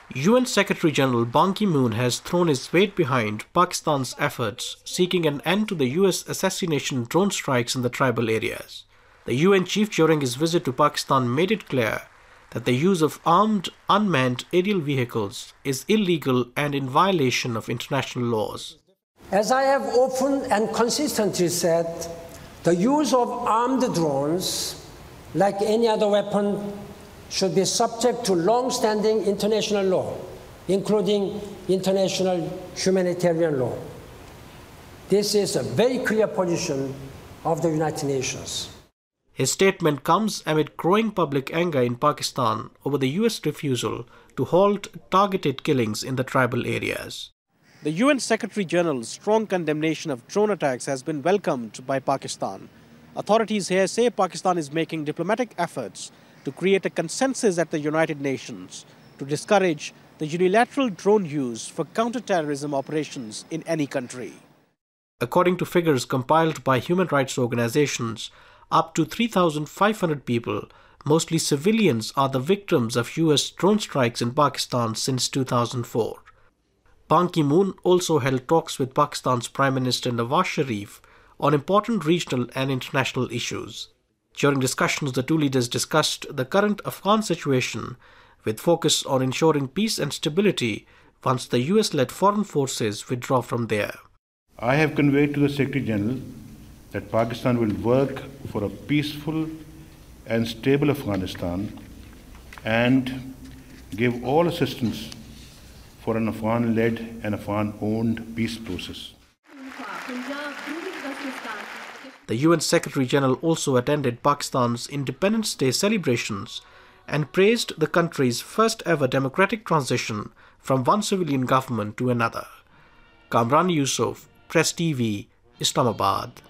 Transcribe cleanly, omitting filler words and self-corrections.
UN Secretary-General Ban Ki-moon has thrown his weight behind Pakistan's efforts seeking an end to the US assassination drone strikes in the tribal areas. The UN chief during his visit to Pakistan made it clear that the use of armed, unmanned aerial vehicles is illegal and in violation of international laws. As I have often and consistently said, the use of armed drones, like any other weapon, should be subject to long-standing international law, including international humanitarian law. This is a very clear position of the United Nations. His statement comes amid growing public anger in Pakistan over the US refusal to halt targeted killings in the tribal areas. The UN Secretary-General's strong condemnation of drone attacks has been welcomed by Pakistan. Authorities here say Pakistan is making diplomatic efforts to create a consensus at the United Nations to discourage the unilateral drone use for counter-terrorism operations in any country. According to figures compiled by human rights organizations, up to 3,500 people, mostly civilians, are the victims of US drone strikes in Pakistan since 2004. Ban Ki-moon also held talks with Pakistan's Prime Minister Nawaz Sharif on important regional and international issues. During discussions, the two leaders discussed the current Afghan situation with focus on ensuring peace and stability once the US-led foreign forces withdraw from there. I have conveyed to the Secretary General that Pakistan will work for a peaceful and stable Afghanistan and give all assistance for an Afghan-led and Afghan-owned peace process. The UN Secretary-General also attended Pakistan's Independence Day celebrations and praised the country's first-ever democratic transition from one civilian government to another. Kamran Yusuf, Press TV, Islamabad.